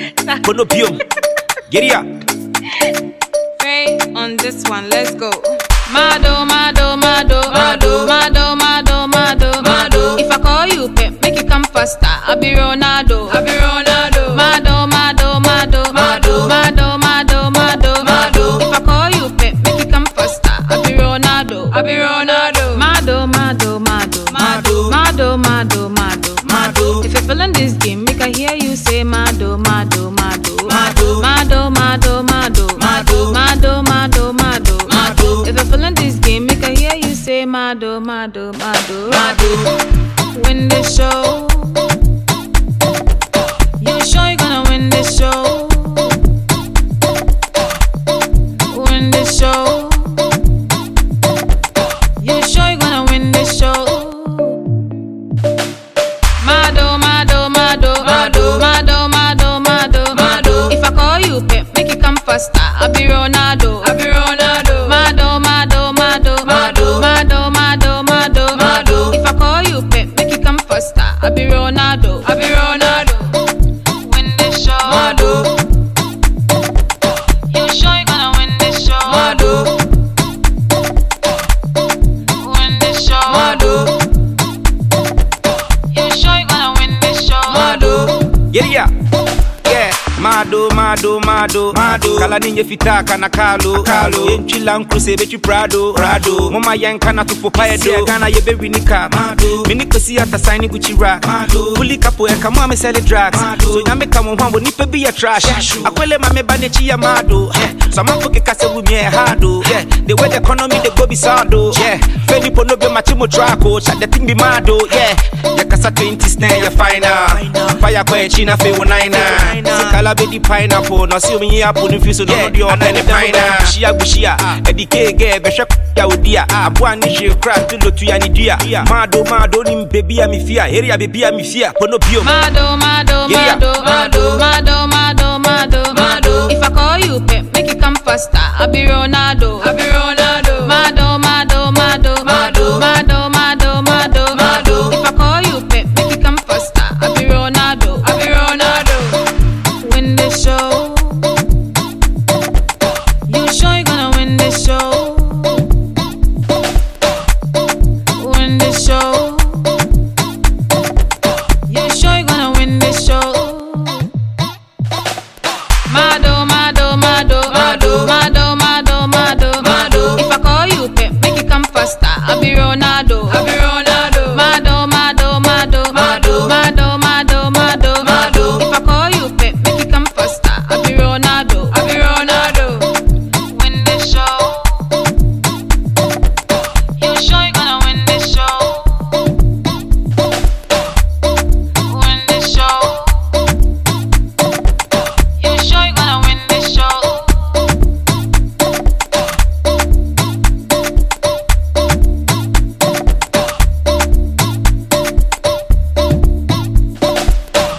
Kono biom. Geria. Pray on this one, let's go. Mado, mado, mado, mado, mado, mado, mado, mado. If I call you pep, make it come faster. I be Ronaldo, I be Ronaldo. Mado, mado, mado, mado, mado, mado, mado, mado. If I call you pep, make it come faster. I be Ronaldo, I be Ronaldo. Mado, mado, mado, mado, mado, mado, mado, mado. If you're feeling this game, make I hear you say mado, mado, mado, mado, mado, mado, mado, mado, mado, mado, mado, mado. If you're feeling this game, make I hear you say mado, mado, mado, mado. Win this show. You sure you're gonna win this show? Win this show. You sure you're gonna win this show? Mado, mado, mado, mado, mado, mado, mado, mado. If I call you pep, make it come faster. I be Ronaldo, I be Ronaldo. Mado, mado, mado, mado, mado, mado, mado, mado. If I call you pep, make it come faster. I be Ronaldo, I be Ronaldo. Win this show, Mado. You sure you gonna win this show, Mado? Win this show, Mado. You sure you gonna win this show, Mado? Geria. Yeah. Mado, mado, mado, mado. Kala ninye fita kana kalo, kalo. Yenchila nkruse bechi prado, prado. Mama yankana tupo paedo. Gana yebe winika, mado. Miniko si ata saini guchira, mado. Puli kapo eka mwa me sell drugs. So nyame kamo mwambo nipe be a trash. Akwele mame bane chia mado. So manfo ke kase wu miye hado. Yeah, the way the economy the go be sado. Yeah, feni pono be machimo trako. Chat the thing be mado. Yeah, yakasa 20 snare ya final. Fire kwe china fe 19. Sikala be di pineapple. No si omi apple ni fiso no di on any pineapple. Bushia bushia. Edike ge be shak ya udia. Abwa ni she crack to lo tu ya ni dia. Mado mado ni baby ya mi fia. Area baby ya mi fia. Pono bio. Mado, mado, mado, mado, mado, mado, mado, mado. If I call you pep, make it come faster. I be Ronaldo, I be Ronaldo.